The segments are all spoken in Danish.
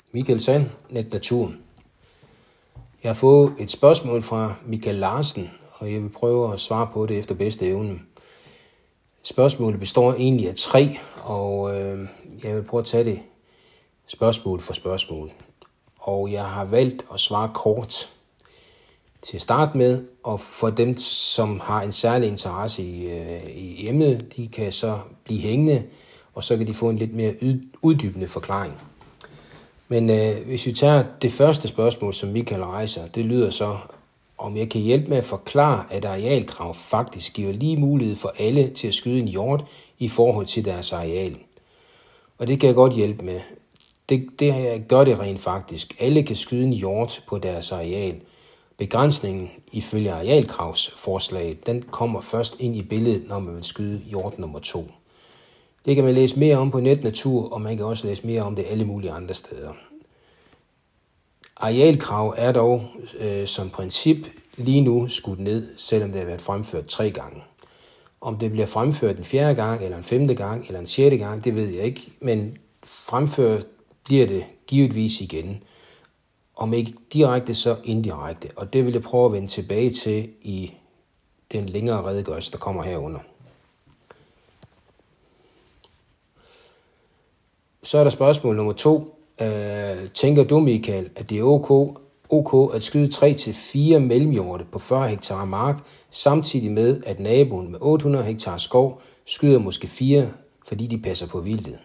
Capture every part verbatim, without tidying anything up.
Michael Sand, Net Natur. Jeg har fået et spørgsmål fra Michael Larsen, og jeg vil prøve at svare på det efter bedste evne. Spørgsmålet består egentlig af tre, og øh, jeg vil prøve at tage det spørgsmål for spørgsmål. Og jeg har valgt at svare kort til at starte med, og for dem, som har en særlig interesse i, øh, i emnet, de kan så blive hængende, og så kan de få en lidt mere uddybende forklaring. Men øh, hvis vi tager det første spørgsmål, som Michael rejser, det lyder så, om jeg kan hjælpe med at forklare, at arealkrav faktisk giver lige mulighed for alle til at skyde en hjort i forhold til deres areal. Og det kan jeg godt hjælpe med. Det, det gør det rent faktisk. Alle kan skyde en hjort på deres areal. Begrænsningen ifølge arealkravsforslaget, den kommer først ind i billedet, når man vil skyde hjort nummer to. Det kan man læse mere om på Net Natur, og man kan også læse mere om det alle mulige andre steder. Arealkrav er dog øh, som princip lige nu skudt ned, selvom det har været fremført tre gange. Om det bliver fremført en fjerde gang, eller en femte gang, eller en sjette gang, det ved jeg ikke, men fremført bliver det givetvis igen. Om ikke direkte, så indirekte. Og det vil jeg prøve at vende tilbage til i den længere redegørelse, der kommer herunder. Så er der spørgsmål nummer to. Øh, tænker du, Michael, at det er ok, ok at skyde tre til fire mellemhjorte på fyrre hektar mark, samtidig med, at naboen med otte hundrede hektar skov skyder måske fire, fordi de passer på vildtet?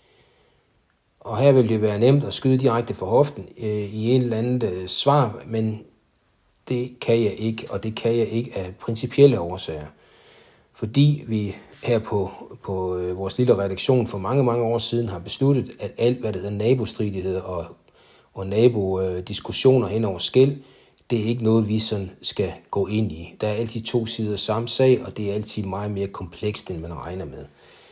Og her vil det være nemt at skyde direkte fra hoften øh, i en eller anden øh, svar, men det kan jeg ikke, og det kan jeg ikke af principielle årsager. Fordi vi her på, på øh, vores lille redaktion for mange, mange år siden har besluttet, at alt, hvad der hedder nabostridigheder og, og nabodiskussioner hen over skel, det er ikke noget, vi sådan skal gå ind i. Der er altid to sider samme sag, og det er altid meget mere komplekst, end man regner med.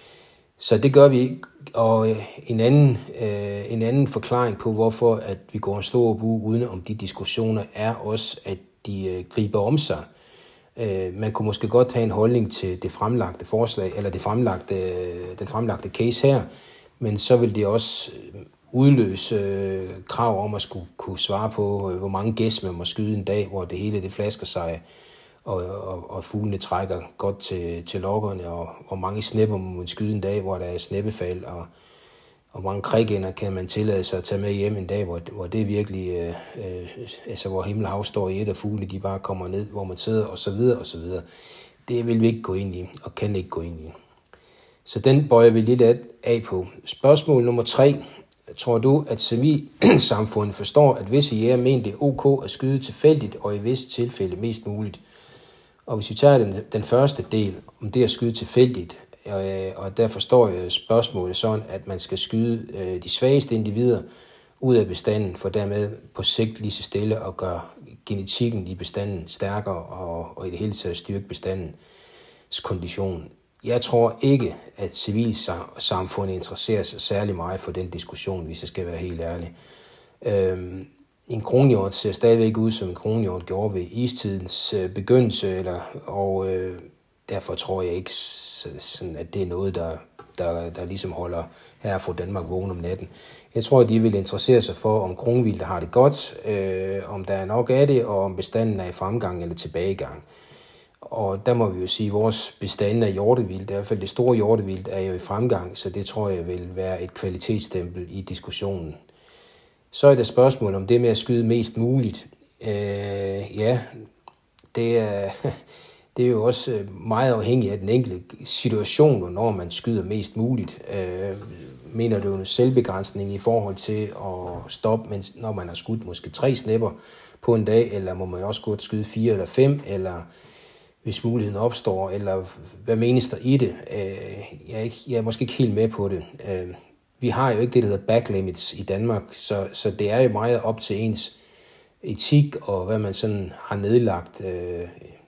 Så det gør vi ikke. Og en anden, øh, en anden forklaring på, hvorfor at vi går en stor bue uden om de diskussioner, er også, at de øh, griber om sig. Øh, man kunne måske godt have en holdning til det fremlagte forslag, eller det fremlagte, den fremlagte case her, men så vil det også udløse øh, krav om at skulle kunne svare på, øh, hvor mange gæs man må skyde en dag, hvor det hele det flasker sig, og, og, og fuglene trækker godt til, til lokkerne, og hvor mange snæpper må man skyde en dag, hvor der er snæppefald, og, og hvor mange krikænder kan man tillade sig at tage med hjem en dag, hvor, hvor det virkelig, øh, øh, altså hvor himmel og hav står i et, og fuglene de bare kommer ned, hvor man sidder, og så videre, og så videre. Det vil vi ikke gå ind i, og kan ikke gå ind i. Så den bøjer vi lidt af på. Spørgsmål nummer tre. Tror du, at civilsamfundet forstår, at visse jæger mener det er ok at skyde tilfældigt, og i visse tilfælde mest muligt? Og hvis vi tager den, den første del, om det at skyde tilfældigt, og, og der forstår jeg spørgsmålet sådan, at man skal skyde øh, de svageste individer ud af bestanden, for dermed på sigt lige så stille og gøre genetikken i bestanden stærkere, og, og i det hele taget styrke bestandens kondition. Jeg tror ikke, at civilsamfundet interesserer sig særlig meget for den diskussion, hvis jeg skal være helt ærlig. Øhm, En kronhjort ser stadigvæk ud, som en kronhjort gjorde ved istidens øh, begyndelse, eller, og øh, derfor tror jeg ikke, sådan, at det er noget, der, der, der ligesom holder her fra Danmark vågen om natten. Jeg tror, at de vil interessere sig for, om kronvildt har det godt, øh, om der er nok af det, og om bestanden er i fremgang eller tilbagegang. Og der må vi jo sige, at vores bestande af hjortevildt, i hvert fald det store hjortevildt, er jo i fremgang, så det tror jeg vil være et kvalitetsstempel i diskussionen. Så er der spørgsmål om det med at skyde mest muligt. Øh, ja, det er, det er jo også meget afhængigt af den enkelte situation, hvornår man skyder mest muligt. Øh, mener du en selvbegrænsning i forhold til at stoppe, mens, når man har skudt måske tre snæpper på en dag, eller må man også godt skyde fire eller fem, eller hvis muligheden opstår, eller hvad menes der i det? Øh, jeg, er ikke, jeg er måske ikke helt med på det. Øh, Vi har jo ikke det, der hedder backlimits i Danmark, så, så det er jo meget op til ens etik og hvad man sådan har nedlagt, øh,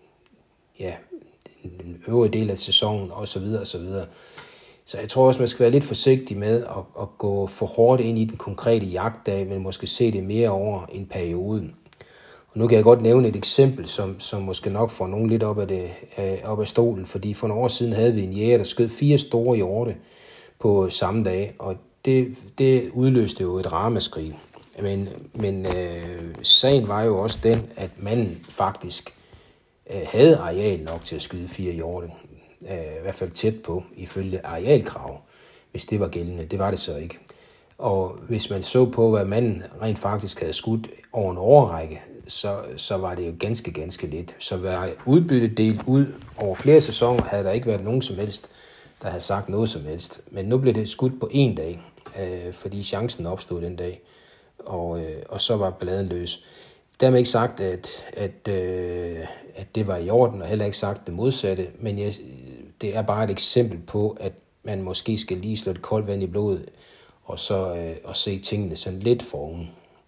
ja, den øvrige del af sæsonen og så videre og så videre. Så jeg tror også, man skal være lidt forsigtig med at, at gå for hårdt ind i den konkrete jagtdag, men måske se det mere over en periode. Og nu kan jeg godt nævne et eksempel, som, som måske nok får nogen lidt op af, det, øh, op af stolen, fordi for nogle år siden havde vi en jæger, der skød fire store hjorte på samme dag, og det, det udløste jo et ramaskrig. Men, men øh, sagen var jo også den, at manden faktisk øh, havde areal nok til at skyde fire hjorte. Øh, I hvert fald tæt på, ifølge arealkrav, hvis det var gældende. Det var det så ikke. Og hvis man så på, hvad manden rent faktisk havde skudt over en årrække, så, så var det jo ganske, ganske lidt. Så var udbyttet delt ud over flere sæsoner, havde der ikke været nogen som helst, der havde sagt noget som helst. Men nu blev det skudt på en dag, øh, fordi chancen opstod den dag, og, øh, og så var balladen løs. Dermed ikke sagt, at, at, øh, at det var i orden, og heller ikke sagt det modsatte, men jeg, det er bare et eksempel på, at man måske skal lige slå et koldt vand i blodet, og så øh, og se tingene sådan lidt foroven.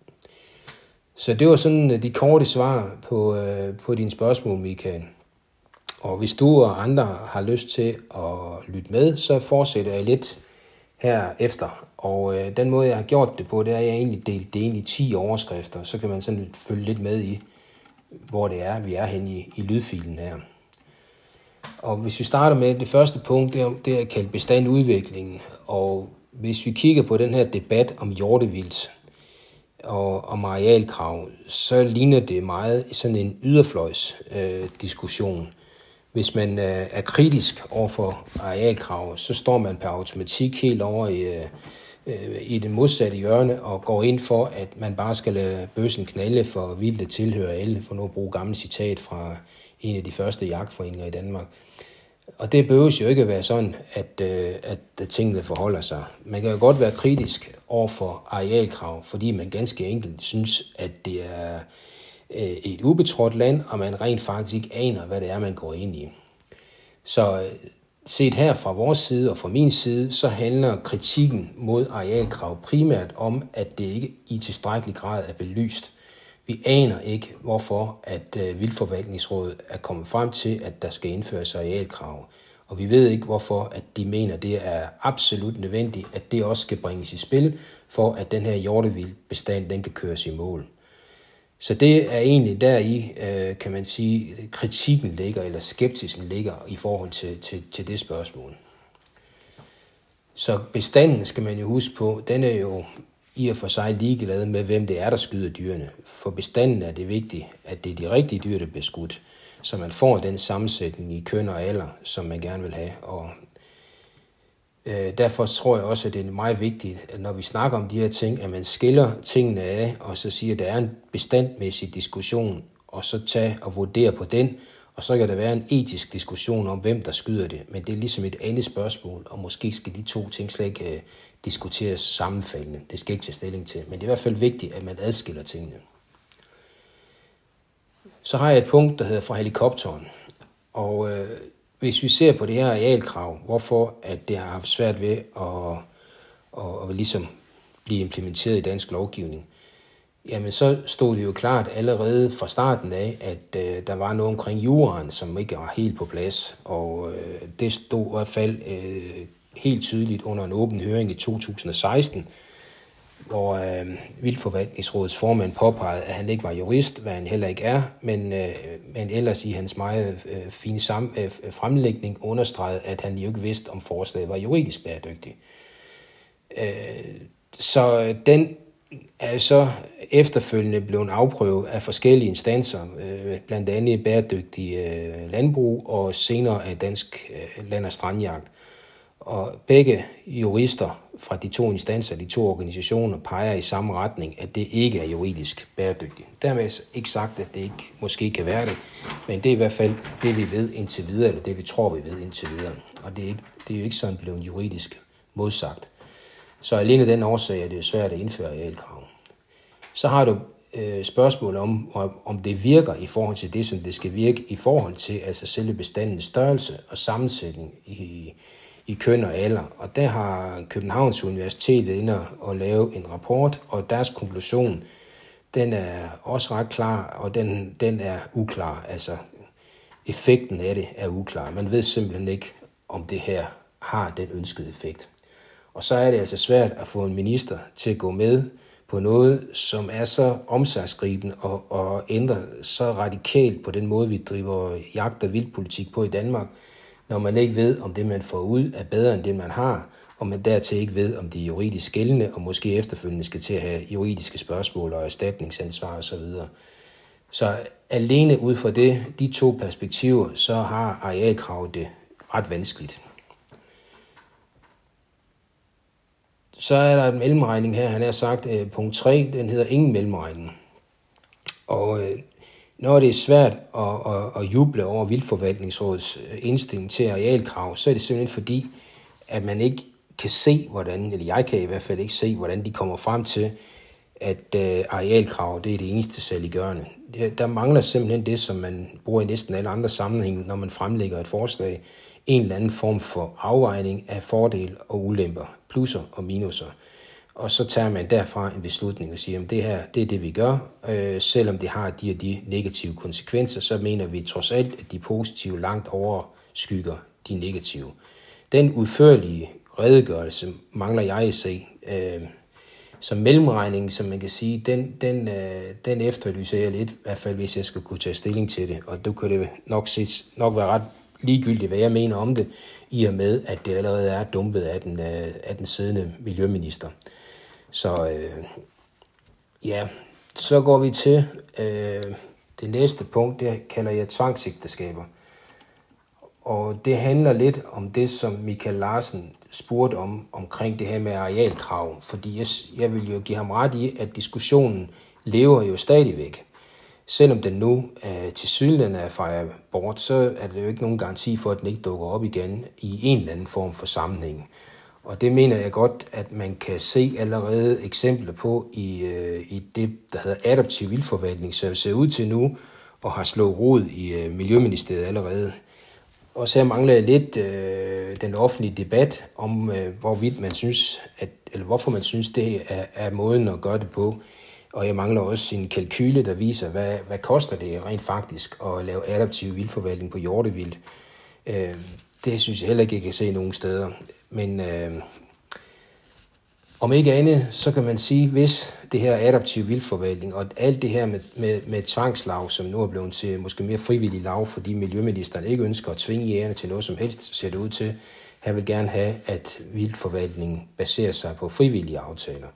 Så det var sådan de korte svar på, øh, på dine spørgsmål, Michael. Og hvis du og andre har lyst til at lytte med, så fortsætter jeg lidt herefter. Og øh, den måde, jeg har gjort det på, det er, at jeg egentlig delt det ind i ti overskrifter. Så kan man sådan følge lidt med i, hvor det er, vi er henne i, i lydfilen her. Og hvis vi starter med det første punkt, det er, det er kaldt bestandudviklingen. Og hvis vi kigger på den her debat om hjortevildt og om arealkrav, så ligner det meget sådan en yderfløjs øh, diskussion. Hvis man øh, er kritisk over for arealkrav, så står man per automatik helt over i, øh, i det modsatte hjørne og går ind for, at man bare skal lade bøssen knalde for vildte tilhører alle, for nu at bruge gammelt citat fra en af de første jagtforeninger i Danmark. Og det behøves jo ikke at være sådan, at, øh, at tingene forholder sig. Man kan jo godt være kritisk over for arealkrav, fordi man ganske enkelt synes, at det er øh, et ubetrådt land, og man rent faktisk ikke aner, hvad det er, man går ind i. Så øh, set her fra vores side og fra min side, så handler kritikken mod arealkrav primært om, at det ikke i tilstrækkelig grad er belyst. Vi aner ikke, hvorfor at øh, Vildtforvaltningsrådet er kommet frem til, at der skal indføres arealkrav. Og vi ved ikke, hvorfor at de mener, det er absolut nødvendigt, at det også skal bringes i spil, for at den her hjortevildbestand, den kan køres i mål. Så det er egentlig deri, øh, kan man sige, kritikken ligger, eller skepsisen ligger i forhold til, til, til det spørgsmål. Så bestanden, skal man jo huske på, den er jo i og for sig ligeglad med, hvem det er, der skyder dyrene. For bestanden er det vigtigt, at det er de rigtige dyr, der bliver skudt, så man får den sammensætning i køn og alder, som man gerne vil have. Og øh, derfor tror jeg også, at det er meget vigtigt, at når vi snakker om de her ting, at man skiller tingene af, og så siger, at der er en bestandmæssig diskussion, og så tage og vurdere på den, og så kan der være en etisk diskussion om, hvem der skyder det. Men det er ligesom et andet spørgsmål, og måske skal de to ting slet ikke uh, diskuteres sammenfaldende. Det skal ikke tage stilling til. Men det er i hvert fald vigtigt, at man adskiller tingene. Så har jeg et punkt, der hedder fra helikopteren. Og uh, hvis vi ser på det her arealkrav, hvorfor at det har haft svært ved at, at, at ligesom blive implementeret i dansk lovgivning, jamen så stod det jo klart allerede fra starten af, at øh, der var noget omkring juraen, som ikke var helt på plads. Og øh, det stod i hvert fald øh, helt tydeligt under en åben høring i to tusind og seksten, hvor øh, Vildtforvaltningsrådets formand påpegede, at han ikke var jurist, hvad han heller ikke er, men, øh, men ellers i hans meget øh, fine sam- øh, fremlægning understregede, at han jo ikke vidste, om forslaget var juridisk bæredygtigt. Øh, så den er så efterfølgende blevet afprøvet af forskellige instanser, blandt andet bæredygtig landbrug og senere af Dansk Land- og Strandjagt. Og begge jurister fra de to instanser, de to organisationer, peger i samme retning, at det ikke er juridisk bæredygtigt. Dermed ikke sagt, at det ikke måske kan være det, men det er i hvert fald det, vi ved indtil videre, eller det, vi tror, vi ved indtil videre. Og det er, ikke, det er jo ikke sådan blevet juridisk modsagt. Så alene den årsag er det jo svært at indføre arealkrav. Så har du øh, spørgsmål om, om det virker i forhold til det, som det skal virke i forhold til, altså selve bestandens størrelse og sammensætning i, i køn og alder. Og der har Københavns Universitet været inde og lave en rapport, og deres konklusion, den er også ret klar, og den, den er uklar. Altså effekten af det er uklar. Man ved simpelthen ikke, om det her har den ønskede effekt. Og så er det altså svært at få en minister til at gå med på noget, som er så omsagsgribende og, og ændrer så radikalt på den måde, vi driver jagt- og vildpolitik på i Danmark, når man ikke ved, om det, man får ud, er bedre end det, man har, og man dertil ikke ved, om de er juridisk gældende, og måske efterfølgende skal til at have juridiske spørgsmål og erstatningsansvar osv. Så alene ud fra det, de to perspektiver, så har arealkrav det ret vanskeligt. Så er der en mellemregning her, han har sagt, øh, punkt tre, den hedder ingen mellemregning. Og øh, når det er svært at, at, at juble over Vildtforvaltningsrådets indstilling til arealkrav, så er det simpelthen fordi, at man ikke kan se, hvordan, eller jeg kan i hvert fald ikke se, hvordan de kommer frem til, at øh, arealkrav, det er det eneste saliggørende. Der mangler simpelthen det, som man bruger i næsten alle andre sammenhænge, når man fremlægger et forslag, en eller anden form for afvejning af fordele og ulemper, plusser og minuser. Og så tager man derfra en beslutning og siger, at det her, det er det, vi gør. Øh, selvom det har de og de negative konsekvenser, så mener vi trods alt, at de positive langt overskygger de negative. Den udførlige redegørelse mangler jeg at se. Øh, som mellemregning, som man kan sige, den, den, øh, den efterlyser jeg lidt, i hvert fald hvis jeg skal kunne tage stilling til det. Og det kunne det nok, ses, nok være ret ligegyldigt, hvad jeg mener om det, i og med, at det allerede er dumpet af den, øh, af den siddende miljøminister. Så øh, ja, så går vi til øh, det næste punkt, det kalder jeg tvangsægteskaber. Og det handler lidt om det, som Michael Larsen spurgte om, omkring det her med arealkrav. Fordi jeg, jeg vil jo give ham ret i, at diskussionen lever jo stadigvæk. Selvom den nu øh, til sydlandet er fejret bort, så er der jo ikke nogen garanti for, at den ikke dukker op igen i en eller anden form for sammenhæng. Og det mener jeg godt, at man kan se allerede eksempler på i, øh, i det, der hedder adaptiv vildtforvaltning, som ser ud til nu og har slået rod i øh, Miljøministeriet allerede. Og så mangler jeg lidt øh, den offentlige debat om, øh, hvorvidt man synes, at, eller hvorfor man synes, det er, er måden at gøre det på. Og jeg mangler også en kalkyle, der viser, hvad, hvad koster det rent faktisk at lave adaptiv vildtforvaltning på hjortevildt. Øh, det synes jeg heller ikke, jeg kan se nogen steder. Men øh, om ikke andet, så kan man sige, hvis det her adaptiv vildtforvaltning og alt det her med, med, med tvangslav, som nu er blevet til måske mere frivillig lav, fordi miljøministeren ikke ønsker at tvinge jægerne til noget som helst, ser det ud til. Han vil gerne have, at vildtforvaltningen baserer sig på frivillige aftaler.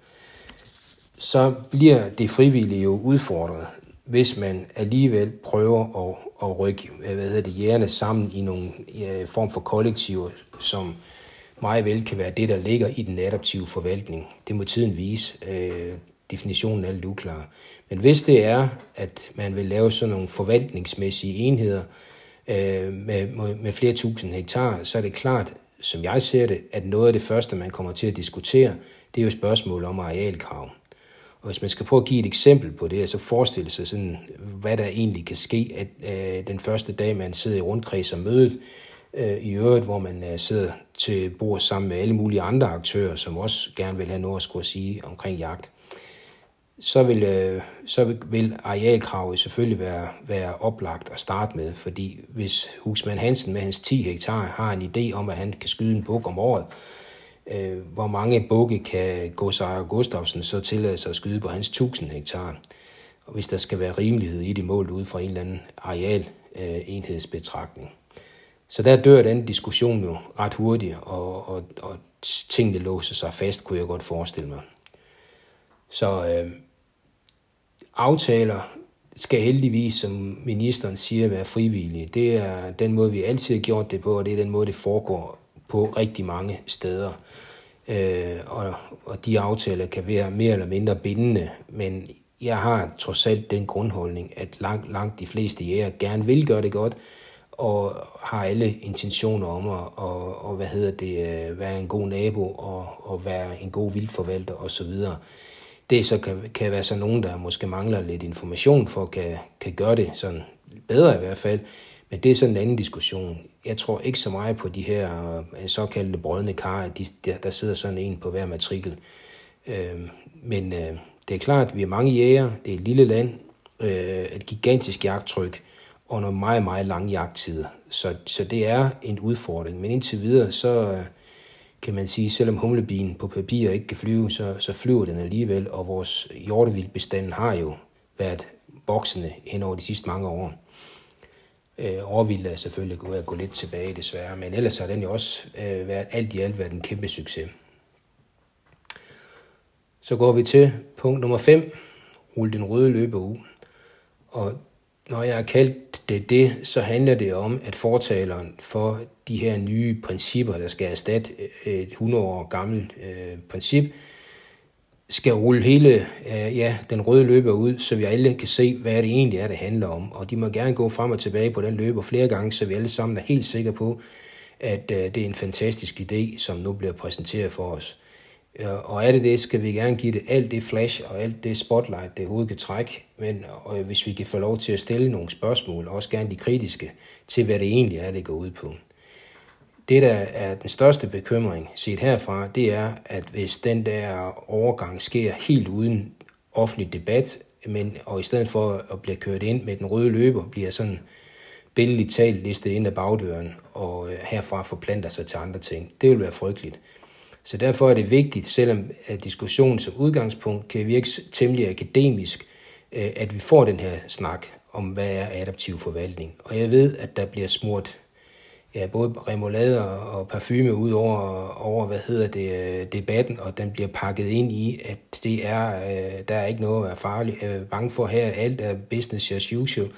Så bliver det frivillige jo udfordret, hvis man alligevel prøver at, at rykke hvad hedder det, jægerne sammen i nogle ja, form for kollektiver, som meget vel kan være det, der ligger i den adaptive forvaltning. Det må tiden vise. Øh, definitionen er lidt uklar. Men hvis det er, at man vil lave sådan nogle forvaltningsmæssige enheder øh, med, med flere tusind hektar, så er det klart, som jeg ser det, at noget af det første, man kommer til at diskutere, det er jo spørgsmål om arealkrav. Og hvis man skal prøve at give et eksempel på det, så forestille sig sådan, hvad der egentlig kan ske, at øh, den første dag, man sidder i rundkreds og mødet, øh, i øvrigt, hvor man øh, sidder til bord sammen med alle mulige andre aktører, som også gerne vil have noget at skulle sige omkring jagt, så vil, øh, så vil, vil arealkravet selvfølgelig være, være oplagt at starte med, fordi hvis husmand Hansen med hans ti hektar har en idé om, at han kan skyde en buk om året, øh, hvor mange bukke kan godsejer Gustafsen så tillade sig at skyde på hans tusind hektar, og hvis der skal være rimelighed i det mål ud fra en eller anden areal øh, enhedsbetragtning. Så der dør den diskussion jo ret hurtigt, og, og, og tingene låser sig fast, kunne jeg godt forestille mig. Så øh, aftaler skal heldigvis, som ministeren siger, være frivillige. Det er den måde, vi altid har gjort det på, og det er den måde, det foregår på rigtig mange steder. Øh, og, og de aftaler kan være mere eller mindre bindende, men jeg har trods alt den grundholdning, at langt, langt de fleste jæger gerne vil gøre det godt, og har alle intentioner om at og, og, hvad hedder det, være en god nabo og, og være en god vildtforvalter osv. Det så kan, kan være så nogen, der måske mangler lidt information for, kan, kan gøre det sådan bedre i hvert fald. Men det er sådan en anden diskussion. Jeg tror ikke så meget på de her såkaldte brodne kar, at de, der, der sidder sådan en på hver matrikel. Øh, men øh, det er klart, at vi er mange jæger, det er et lille land, øh, et gigantisk jagttryk, under meget, meget lange jagttider. Så, så det er en udfordring. Men indtil videre, så kan man sige, selvom humlebien på papir ikke kan flyve, så, så flyver den alligevel, og vores hjortevildtbestand har jo været voksende hen over de sidste mange år. Øh, Råvildt er selvfølgelig gået at gå lidt tilbage desværre, men ellers har den jo også øh, været, alt i alt været en kæmpe succes. Så går vi til punkt nummer fem, rul den røde løber ud. Og når jeg har kaldt det det, så handler det om, at fortaleren for de her nye principper, der skal erstatte et hundrede år gammelt øh, princip, skal rulle hele øh, ja, den røde løber ud, så vi alle kan se, hvad det egentlig er, det handler om. Og de må gerne gå frem og tilbage på den løber flere gange, så vi alle sammen er helt sikre på, at øh, det er en fantastisk idé, som nu bliver præsenteret for os. Og er det det, skal vi gerne give det alt det flash og alt det spotlight, det hovedet kan trække. Men og hvis vi kan få lov til at stille nogle spørgsmål, og også gerne de kritiske, til hvad det egentlig er, det går ud på. Det, der er den største bekymring set herfra, det er, at hvis den der overgang sker helt uden offentlig debat, men, og i stedet for at blive kørt ind med den røde løber, bliver sådan billedligt talt listet ind ad bagdøren, og herfra forplanter sig til andre ting. Det vil være frygteligt. Så derfor er det vigtigt, selvom at diskussionen som udgangspunkt kan virke temmelig akademisk, at vi får den her snak om, hvad er adaptiv forvaltning. Og jeg ved, at der bliver smurt ja, både remoulade og parfume ud over, over hvad hedder det, debatten, og den bliver pakket ind i, at det er, der er ikke noget at være farlig, bange for her, alt er business as usual.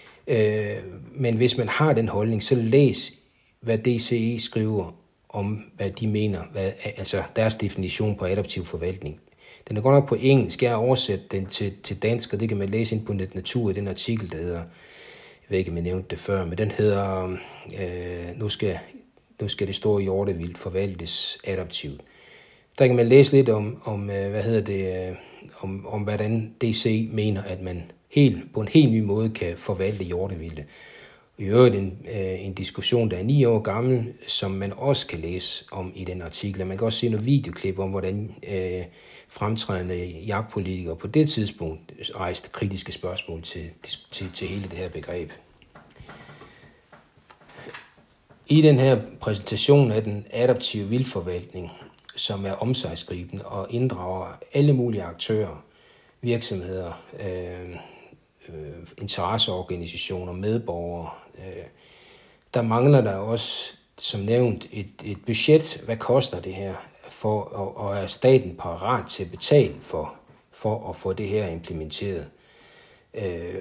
Men hvis man har den holdning, så læs, hvad D C E skriver om, hvad de mener, hvad, altså deres definition på adaptiv forvaltning. Den er godt nok på engelsk, jeg har oversat den til, til dansk, og det kan man læse ind på Net Natur i den artikel, der hedder, jeg ved ikke, om jeg nævnte det før, men den hedder, øh, nu, skal, nu skal det store hjortevildt forvaltes adaptivt. Der kan man læse lidt om, om hvad hedder det, om, om hvordan D C mener, at man helt, på en helt ny måde kan forvalte hjortevilde. I øvrigt en, øh, en diskussion, der er ni år gammel, som man også kan læse om i den artikel. Man kan også se nogle videoklip om, hvordan øh, fremtrædende jagtpolitikere på det tidspunkt rejste kritiske spørgsmål til, til, til hele det her begreb. I den her præsentation af den adaptive vildforvaltning, som er omsejsgribende og inddrager alle mulige aktører, virksomheder, øh, øh, interesseorganisationer, medborgere, øh, der mangler der også, som nævnt, et, et budget. Hvad koster det her? For, og, og er staten parat til at betale for, for at få det her implementeret? Øh,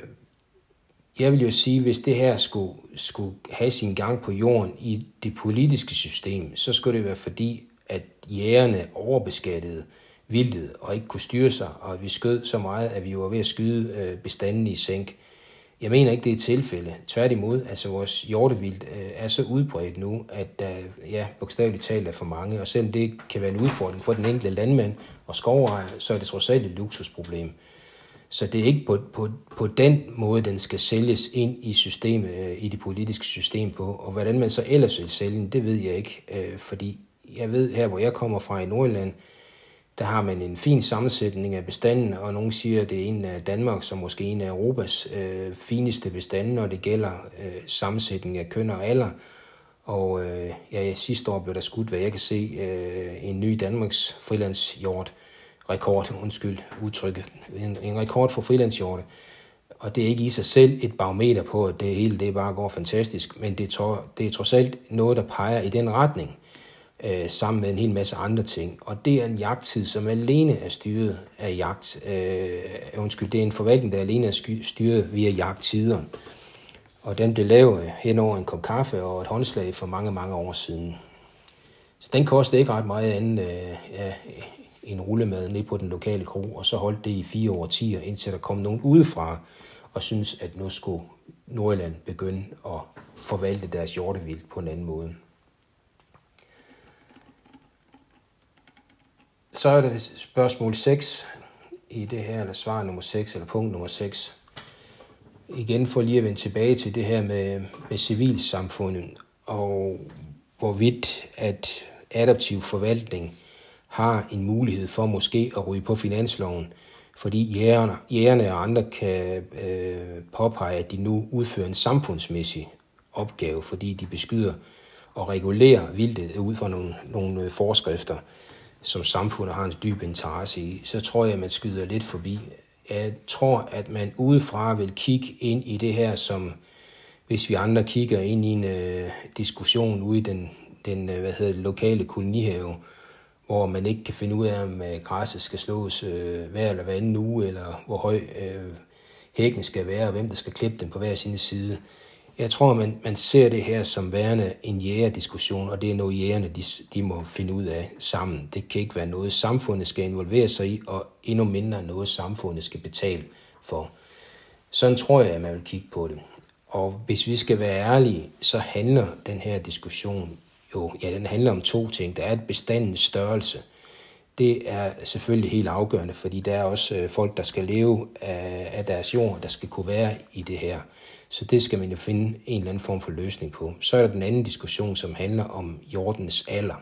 jeg vil jo sige, hvis det her skulle, skulle have sin gang på jorden i det politiske system, så skulle det være fordi, at jægerne overbeskattede vildtet og ikke kunne styre sig, og at vi skød så meget, at vi var ved at skyde bestanden i sænk. Jeg mener ikke, det er et tilfælde. Tværtimod, altså vores hjortevildt er så udbredt nu, at der ja, bogstaveligt talt er for mange, og selvom det kan være en udfordring for den enkelte landmand og skovejer, så er det trods alt et luksusproblem. Så det er ikke på, på, på den måde, den skal sælges ind i systemet, i det politiske system på, og hvordan man så ellers vil sælge den, det ved jeg ikke, fordi jeg ved her, hvor jeg kommer fra i Nordjylland, der har man en fin sammensætning af bestanden, og nogen siger, at det er en af Danmark, som måske en af Europas øh, fineste bestande, når det gælder øh, sammensætning af køn og alder. Og øh, ja, sidste år blev der skudt, hvad jeg kan se, øh, en ny Danmarks frilandshjort rekord, undskyld udtrykket, en, en rekord for frilandshjorte. Og det er ikke i sig selv et barometer på, at det hele det bare går fantastisk, men det er, det er trods alt noget, der peger i den retning, øh, sammen med en hel masse andre ting. Og det er en jagttid, som alene er styret af jagt. Øh, undskyld, det er en forvaltning, der alene er styret via jagttider. Og den blev lavet hen over en kop kaffe og et håndslag for mange, mange år siden. Så den kostede ikke ret meget andet øh, ja, en rullemad ned på den lokale kro, og så holdt det i fire årtier, indtil der kom nogen udefra og synes, at nu skulle Nordjylland begynde at forvalte deres hjortevildt på en anden måde. Så er det spørgsmål seks i det her, eller svar nummer seks, eller punkt nummer seks. Igen for lige at vende tilbage til det her med, med civilsamfundet, og hvorvidt at adaptiv forvaltning har en mulighed for måske at ryge på finansloven, fordi jægerne, jægerne og andre kan øh, påpege, at de nu udfører en samfundsmæssig opgave, fordi de beskyder og regulerer vildtet ud fra nogle, nogle forskrifter, som samfundet har en dyb interesse i, så tror jeg, at man skyder lidt forbi. Jeg tror, at man udefra vil kigge ind i det her som, hvis vi andre kigger ind i en øh, diskussion ude i den, den øh, hvad hedder det, lokale kolonihave, hvor man ikke kan finde ud af, om øh, græsset skal slås øh, hver eller hver anden uge, eller hvor høj øh, hækken skal være, og hvem der skal klippe den på hver sin side. Jeg tror, man, man ser det her som værende en jægerdiskussion, og det er noget, jægerne de, de må finde ud af sammen. Det kan ikke være noget, samfundet skal involvere sig i, og endnu mindre noget, samfundet skal betale for. Sådan tror jeg, at man vil kigge på det. Og hvis vi skal være ærlige, så handler den her diskussion jo, ja, den handler om to ting. Der er et bestandens størrelse. Det er selvfølgelig helt afgørende, fordi der er også folk, der skal leve af, af deres jord, der skal kunne være i det her. Så det skal man jo finde en eller anden form for løsning på. Så er der den anden diskussion, som handler om hjortens alder.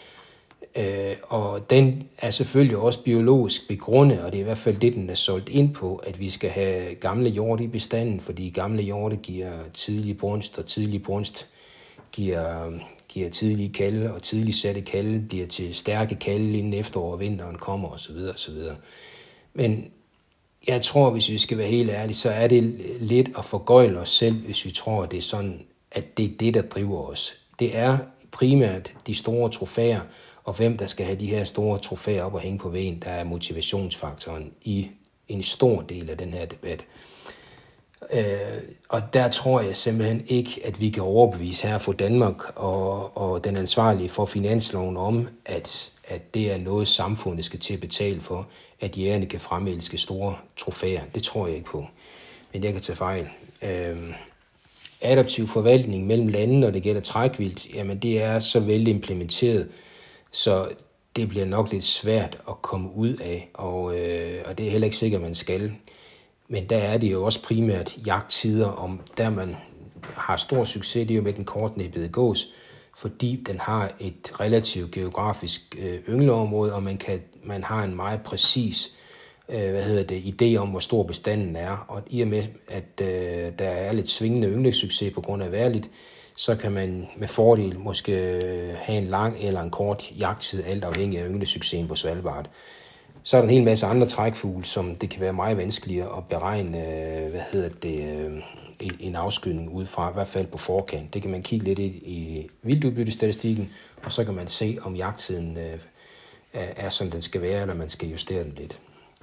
Øh, og den er selvfølgelig også biologisk begrundet, og det er i hvert fald det, den er solgt ind på, at vi skal have gamle hjorte i bestanden, fordi gamle hjorte giver tidlig brunst, og tidlig brunst giver, giver tidlige kalve, og tidlig satte kalve bliver til stærke kalve inden efterår og vinteren kommer osv. osv. Men jeg tror, hvis vi skal være helt ærlige, så er det lidt at forgøjle os selv, hvis vi tror, at det er sådan, at det er det, der driver os. Det er primært de store trofæer, og hvem der skal have de her store trofæer op og hænge på væggen, der er motivationsfaktoren i en stor del af den her debat. Øh, og der tror jeg simpelthen ikke, at vi kan overbevise her for Danmark og, og den ansvarlige for finansloven om, at, at det er noget, samfundet skal til at betale for, at jægerne kan fremelske store trofæer. Det tror jeg ikke på, men jeg kan tage fejl. Øh, adaptiv forvaltning mellem lande, når det gælder trækvildt, jamen det er så vel implementeret, så det bliver nok lidt svært at komme ud af, og, øh, og det er heller ikke sikkert, man skal. Men der er det jo også primært jagttider, om der man har stor succes, det er jo med den kortnæbbede gås, fordi den har et relativt geografisk øh, yngleområde, og man, kan, man har en meget præcis øh, hvad hedder det, idé om, hvor stor bestanden er. Og i og med, at øh, der er lidt svingende ynglesucces på grund af vejrligt, så kan man med fordel måske have en lang eller en kort jagttid, alt afhængig af ynglesuccesen på Svalbard. Så er der en hel masse andre trækfugle, som det kan være meget vanskeligere at beregne, hvad hedder det, en afskydning ud fra, i hvert fald på forkant. Det kan man kigge lidt i, i vildtudbyttestatistikken, og så kan man se, om jagttiden er, er som den skal være, eller man skal justere den lidt.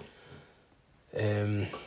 Øhm,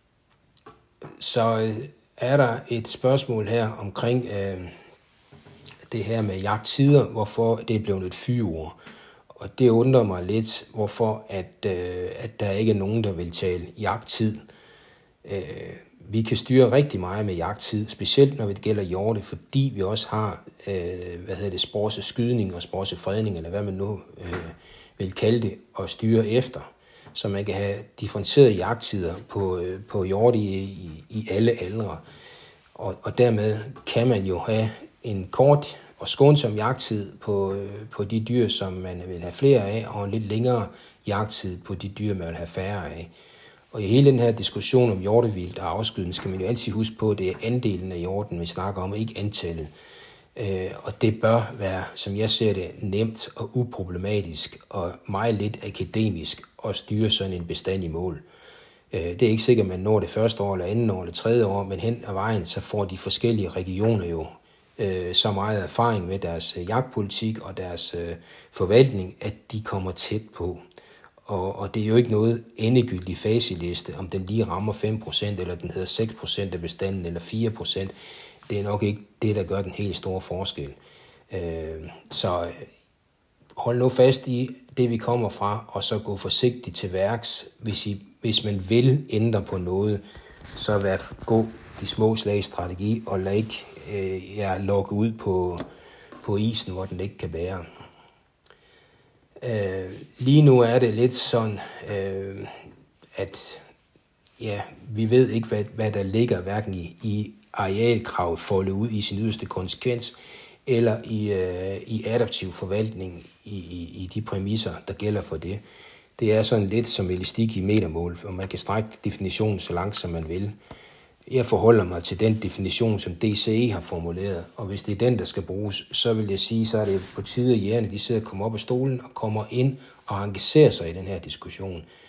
så er der et spørgsmål her omkring øh, det her med jagttider, hvorfor det er blevet et fyord. Og det undrer mig lidt, hvorfor at, øh, at der ikke er nogen, der vil tale jagttid. Øh, vi kan styre rigtig meget med jagttid, specielt når det gælder hjorte, fordi vi også har øh, hvad hedder det, sportseskydning og sportsefredning, eller hvad man nu øh, vil kalde det, at styre efter. Så man kan have differentierede jagttider på, øh, på hjorte i, i, i alle aldre. Og, og dermed kan man jo have en kort og skånsom jagttid på, på de dyr, som man vil have flere af, og en lidt længere jagttid på de dyr, man vil have færre af. Og i hele den her diskussion om hjortevildt og afskydning, skal man jo altid huske på, at det er andelen af hjorten, vi snakker om, og ikke antallet. Og det bør være, som jeg ser det, nemt og uproblematisk og meget lidt akademisk at styre sådan en bestand i mål. Det er ikke sikkert, at man når det første år, eller anden år, eller tredje år, men hen ad vejen, så får de forskellige regioner jo så meget erfaring med deres jagtpolitik og deres forvaltning, at de kommer tæt på. Og, og det er jo ikke noget endegyldig faciliste, om den lige rammer fem procent, eller den hedder seks procent af bestanden, eller fire procent. Det er nok ikke det, der gør den helt store forskel. Så hold nu fast i det, vi kommer fra, og så gå forsigtigt til værks. Hvis, I, hvis man vil ændre på noget, så vær gå de små slags strategi, og lad ikke øh, jer lokke ud på, på isen, hvor den ikke kan bære. Øh, lige nu er det lidt sådan, øh, at ja, vi ved ikke, hvad, hvad der ligger hverken i, i arealkravet foldet ud i sin yderste konsekvens, eller i, øh, i adaptiv forvaltning i, i, i de præmisser, der gælder for det. Det er sådan lidt som elastik i metermål, og man kan strække definitionen så langt, som man vil. Jeg forholder mig til den definition, som D C E har formuleret, og hvis det er den, der skal bruges, så vil jeg sige, så er det på tide, at jægerne de sidder og kommer op af stolen og kommer ind og engagerer sig i den her diskussion.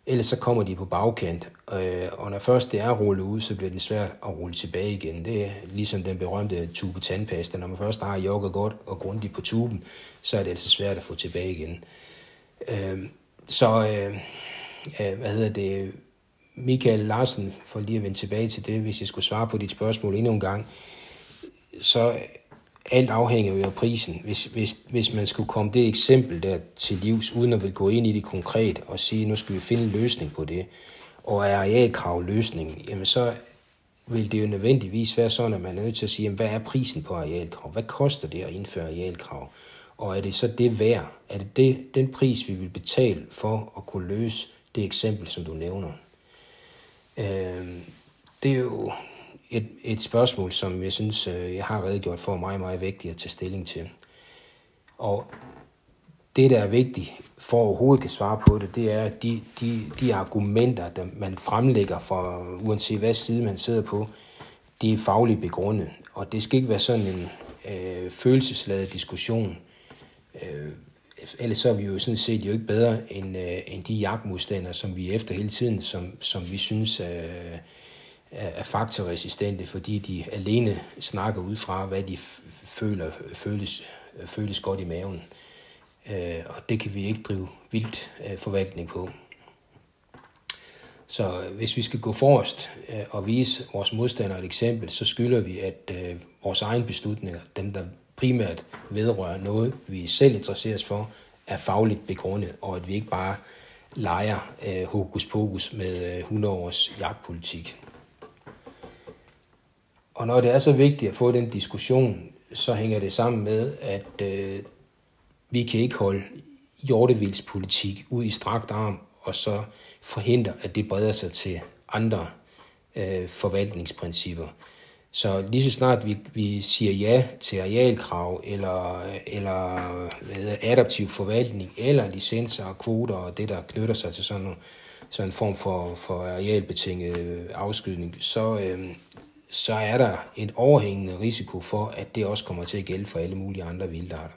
ellers så kommer de på bagkant, øh, og når først det er rullet ud, så bliver det svært at rulle tilbage igen. Det er ligesom den berømte tube tandpasta. Når man først har jogget godt og grundigt på tuben, så er det altså svært at få tilbage igen. Øh, så, øh, øh, hvad hedder det, Michael Larsen, for lige at vende tilbage til det, hvis jeg skulle svare på dit spørgsmål endnu en gang, så alt afhænger jo af prisen. Hvis, hvis, hvis man skulle komme det eksempel der til livs, uden at vil gå ind i det konkret og sige, nu skal vi finde en løsning på det, og er arealkrav løsningen, jamen så vil det jo nødvendigvis være sådan, at man er nødt til at sige, jamen, hvad er prisen på arealkrav? Hvad koster det at indføre arealkrav? Og er det så det værd? Er det, det den pris, vi vil betale for at kunne løse det eksempel, som du nævner? Øh, det er jo et, et spørgsmål, som jeg synes, jeg har redegjort for meget, meget vigtigt at tage stilling til. Og det, der er vigtigt for at overhovedet kan svare på det, det er, at de, de, de argumenter, der man fremlægger fra uanset hvad side man sidder på, de er fagligt begrundet. Og det skal ikke være sådan en øh, følelsesladet diskussion. Øh, ellers så er vi jo sådan set jo ikke bedre end, øh, end de jagtmodstandere, som vi efter hele tiden, som, som vi synes øh, er faktorresistente, fordi de alene snakker ud fra, hvad de føler føles, føles godt i maven. Øh, og det kan vi ikke drive vildt øh, forvaltning på. Så hvis vi skal gå forrest øh, og vise vores modstandere et eksempel, så skylder vi, at øh, vores egne beslutninger, dem der primært vedrører noget, vi selv interesserer os for, er fagligt begrundet, og at vi ikke bare leger øh, hokus pokus med øh, hundrede års jagtpolitik. Og når det er så vigtigt at få den diskussion, så hænger det sammen med, at øh, vi kan ikke holde hjortevildspolitik ud i strakt arm, og så forhindre, at det breder sig til andre øh, forvaltningsprincipper. Så lige så snart vi, vi siger ja til arealkrav, eller, eller hvad, adaptiv forvaltning, eller licenser og kvoter, og det, der knytter sig til sådan, sådan en form for, for arealbetinget afskydning, så, øh, så er der en overhængende risiko for, at det også kommer til at gælde for alle mulige andre vildarter.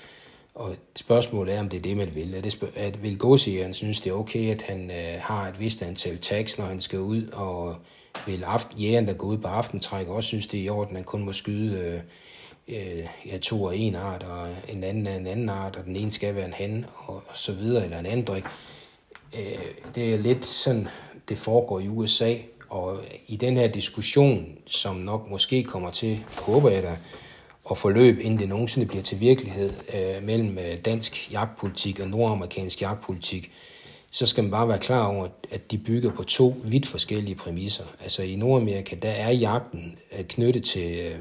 Og spørgsmålet er, om det er det, man vil. Er det, at vil gåsejægeren synes, det er okay, at han øh, har et vist antal tags, når han skal ud, og vil aften, jægeren, der går ud på aftentræk, også synes, det er i orden, at han kun må skyde øh, ja, to af en art, og en anden af en anden art, og den ene skal være en han, og, og så videre, eller en andrik. Øh, det er lidt sådan, det foregår i U S A, og i den her diskussion, som nok måske kommer til, håber jeg da, og forløb, inden det nogensinde bliver til virkelighed øh, mellem øh, dansk jagtpolitik og nordamerikansk jagtpolitik, så skal man bare være klar over, at de bygger på to vidt forskellige præmisser. Altså i Nordamerika, der er jagten øh, knyttet til, øh,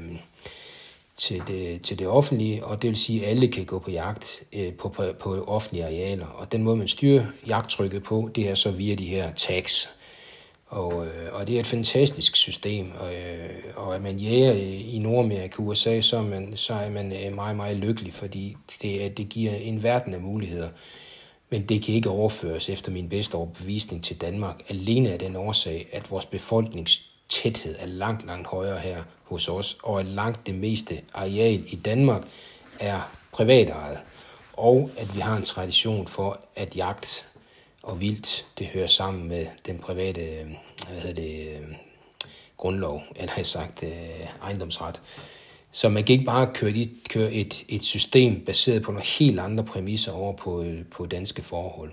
til, det, til det offentlige, og det vil sige, at alle kan gå på jagt øh, på, på, på offentlige arealer. Og den måde, man styrer jagttrykket på, det er så via de her tags. Og, øh, og det er et fantastisk system, og, øh, og at man jæger i, i Nordamerika, U S A, så er man, så er man øh, meget, meget lykkelig, fordi det, det giver en verden af muligheder. Men det kan ikke overføres efter min bedste overbevisning til Danmark, alene af den årsag, at vores befolkningstæthed er langt, langt højere her hos os, og at langt det meste areal i Danmark er privatejet, og at vi har en tradition for, at jagt og vildt, det hører sammen med den private, hvad hedder det, grundlov, eller har sagt ejendomsret. Så man kan ikke bare køre, de, køre et, et system baseret på nogle helt andre præmisser over på, på danske forhold.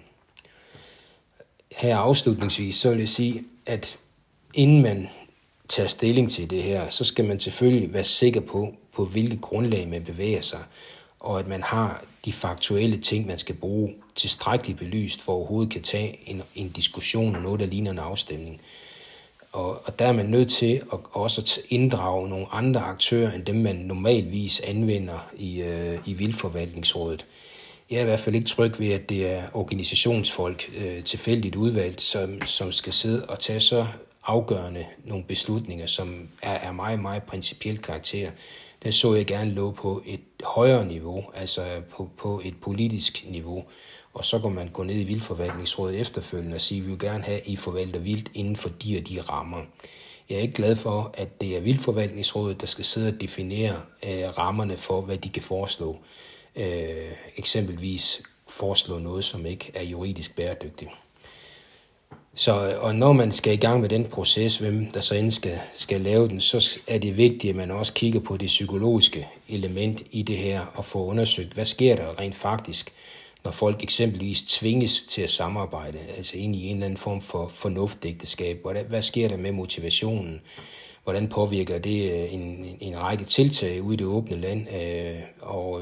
Her afslutningsvis, så vil jeg sige, at inden man tager stilling til det her, så skal man selvfølgelig være sikker på, på hvilket grundlag man bevæger sig, og at man har de faktuelle ting, man skal bruge tilstrækkeligt belyst, for overhovedet kan tage en, en diskussion og noget, der ligner en afstemning. Og, og der er man nødt til at også inddrage nogle andre aktører, end dem man normalvis anvender i, øh, i Vildtforvaltningsrådet. Jeg er i hvert fald ikke tryg ved, at det er organisationsfolk øh, tilfældigt udvalgt, som, som skal sidde og tage så afgørende nogle beslutninger, som er, er meget, meget principielt karakter. Der så jeg gerne lå på et højere niveau, altså på, på et politisk niveau. Og så kan man gå ned i Vildtforvaltningsrådet efterfølgende og sige, at vi vil gerne have, at I forvalter vildt inden for de og de rammer. Jeg er ikke glad for, at det er Vildtforvaltningsrådet, der skal sidde og definere øh, rammerne for, hvad de kan foreslå. Øh, eksempelvis foreslå noget, som ikke er juridisk bæredygtigt. Så, og når man skal i gang med den proces, hvem der så end skal, skal lave den, så er det vigtigt, at man også kigger på det psykologiske element i det her, og få undersøgt, hvad sker der rent faktisk, når folk eksempelvis tvinges til at samarbejde, altså ind i en eller anden form for fornuftægteskab. Hvad, hvad sker der med motivationen? Hvordan påvirker det en, en, en række tiltag ude i det åbne land? Øh, og,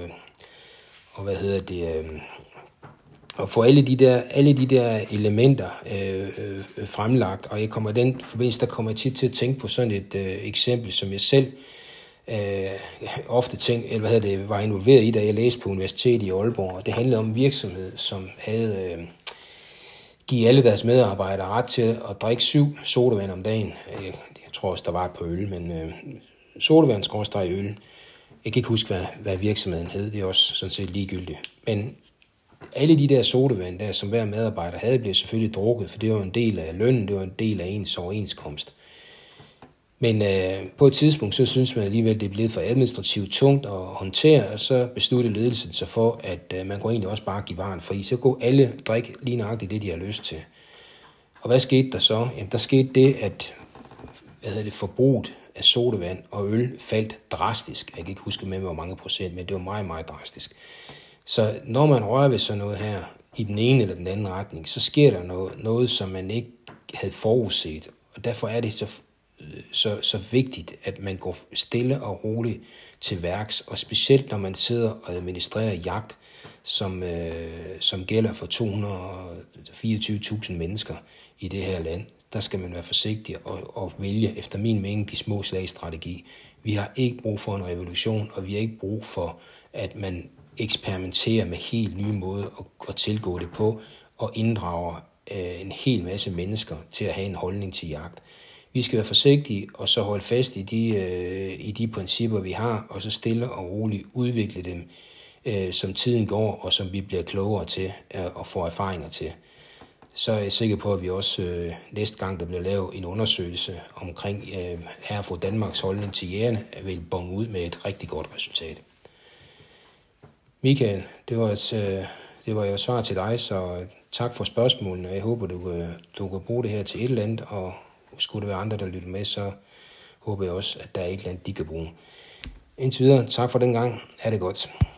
og hvad hedder det... Øh, Og få alle de der, alle de der elementer øh, øh, fremlagt. Og jeg kommer i den forbindelse, der kommer jeg tit til at tænke på sådan et øh, eksempel, som jeg selv øh, ofte tænk, eller hvad hedder det, var involveret i, da jeg læste på universitetet i Aalborg. Og det handlede om en virksomhed, som havde øh, givet alle deres medarbejdere ret til at drikke syv sodavand om dagen. Jeg, jeg tror også, der var et par øl, men øh, sodavand skråstreg øl. Jeg kan ikke huske, hvad, hvad virksomheden hed. Det er også sådan set ligegyldigt. Men alle de der sodavand, der som hver medarbejder havde, blev selvfølgelig drukket, for det var en del af lønnen, det var en del af ens overenskomst. Men øh, på et tidspunkt, så synes man alligevel, det er blevet for administrativt tungt at håndtere, og så besluttede ledelsen sig for, at øh, man kunne egentlig også bare give varen fri. Så kunne alle drikke lige nøjagtigt det, de har lyst til. Og hvad skete der så? Jamen, der skete det, at hvad hedder det, forbruget af sodavand og øl faldt drastisk. Jeg kan ikke huske med, hvor mange procent, men det var meget, meget drastisk. Så når man rører ved sådan noget her, i den ene eller den anden retning, så sker der noget, noget som man ikke havde forudset. Og derfor er det så, så, så vigtigt, at man går stille og roligt til værks, og specielt når man sidder og administrerer jagt, som, øh, som gælder for to hundrede og fireogtyve tusind mennesker i det her land. Der skal man være forsigtig og, og vælge, efter min mening, de små slagsstrategi. Vi har ikke brug for en revolution, og vi har ikke brug for, at man eksperimentere med helt nye måder at, at tilgå det på, og inddrager øh, en hel masse mennesker til at have en holdning til jagt. Vi skal være forsigtige, og så holde fast i de, øh, i de principper, vi har, og så stille og roligt udvikle dem, øh, som tiden går, og som vi bliver klogere til øh, og får erfaringer til. Så er jeg sikker på, at vi også øh, næste gang, der bliver lavet en undersøgelse omkring øh, her fra Danmarks holdning til jægerne, vil bonge ud med et rigtig godt resultat. Michael, det var, et, det var jo et svar til dig, så tak for spørgsmålene. Jeg håber, du, du kan bruge det her til et eller andet, og skulle det være andre, der lytter med, så håber jeg også, at der er et eller andet, de kan bruge. Indtil videre, tak for den gang. Ha' det godt.